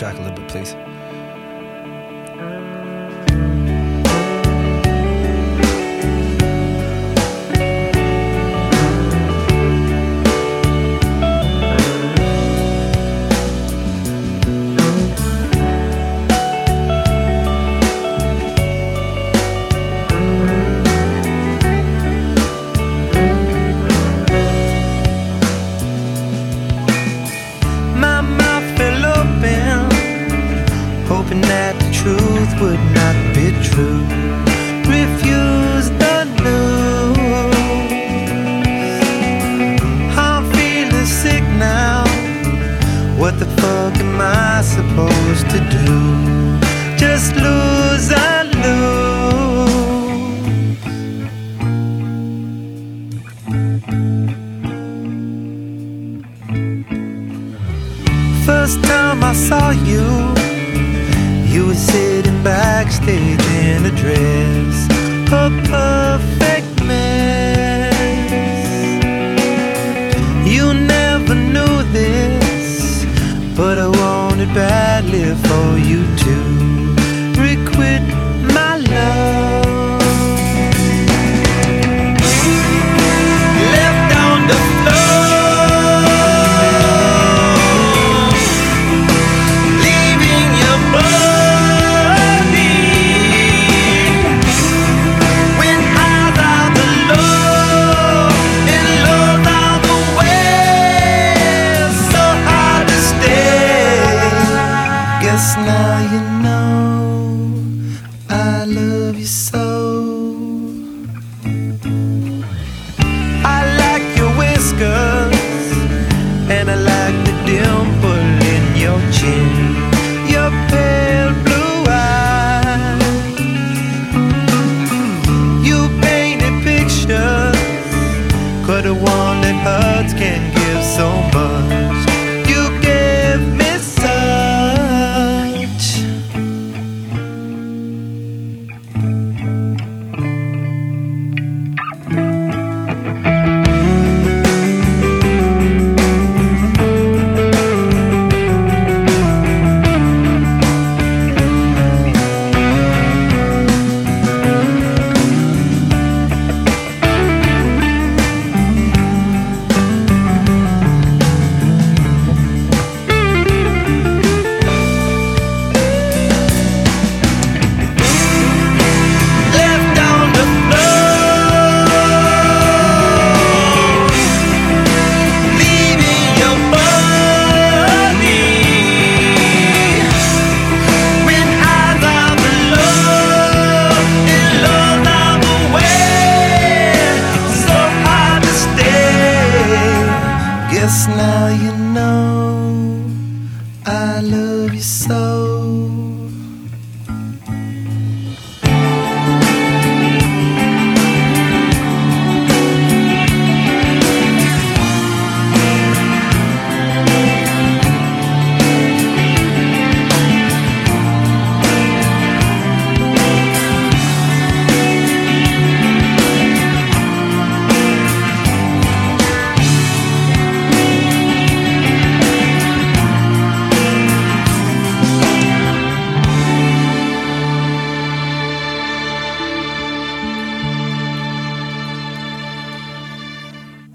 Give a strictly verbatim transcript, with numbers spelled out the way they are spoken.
track a little bit, please. Hoping that the truth would not be true. Refuse the news. I'm feeling sick now. What the fuck am I supposed to do? Just lose and lose. First time I saw you, you were sitting backstage in a dress, a perfect mess. You never knew this, but I wanted badly for you to requite my love. Left on the floor, now you know I love you so.